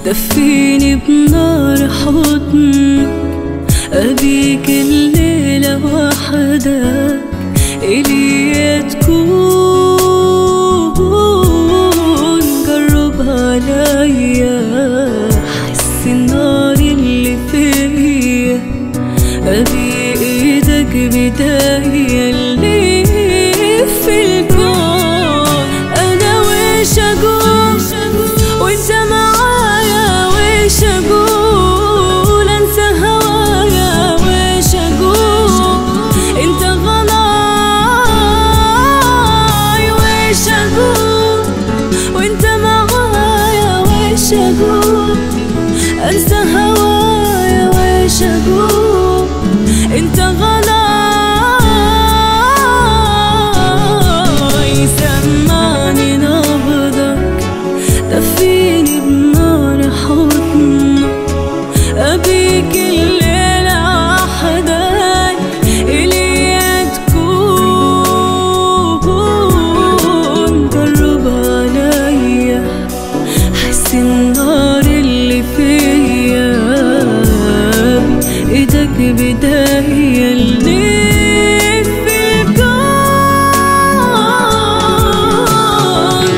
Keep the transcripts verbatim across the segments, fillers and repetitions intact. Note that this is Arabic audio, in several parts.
دفيني بنار حضنك، أبيك الليلة وحدك إلي تكون. قرب عليا حس النار اللي فيا، أبي إيدك بداية اللي في الكون. أنا ويش أقول وإنت معايا، ويش أقول أنسى هوايا، ويش أقول أنت غلاي، ويش أقول وإنت معايا، ويش أقول أنسى هوايا، ويش أقول أنت غلاي. سمعني نبضك، دفيني بنار حضنك، أبيك الليلة وحدك إلي تكون. قرب عليا حس النار اللي فيا، إيدك بداية اللي في الكون.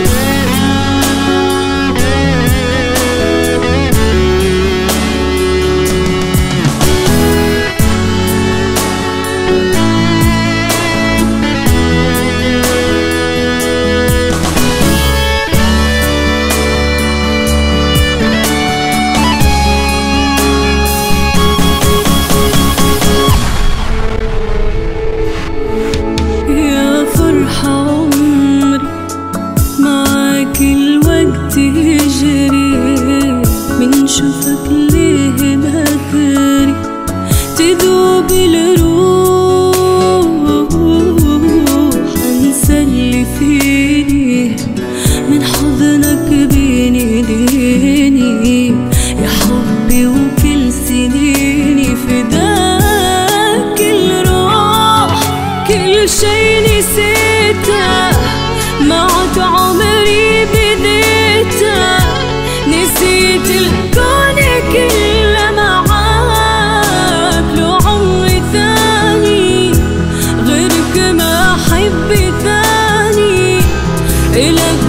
الوقت يجري من شوفك ليه بكري، تذوب الروح انسى اللي فيني، من حضنك بين ايديني يا حبي، وكل سنيني فداك الروح. كل شي نسيته معك عمري بديته، نسيت الكون كله معاك، لو عمري ثاني غيرك ما أحب ثاني إلك